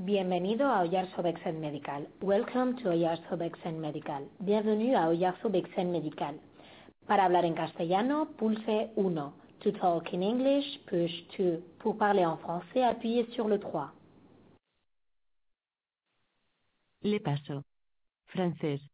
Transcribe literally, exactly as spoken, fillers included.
Bienvenido a Oyarzo Bexen Medical. Welcome to Oyarzo Bexen Medical. Bienvenue à Oyarzo Bexen Medical. Para hablar en castellano, pulse uno. To talk in English, push two. Pour parler en français, appuyez sur le trois. Le paso. Francés.